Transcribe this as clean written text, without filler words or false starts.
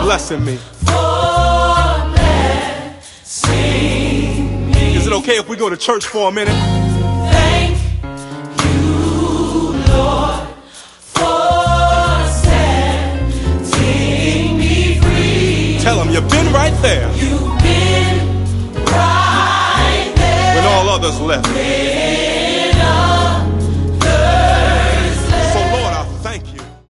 blessing me. Is it okay if we go to church for a minute? Thank you, Lord, for setting me free. Tell them you've been right there. You've been right there when all others left.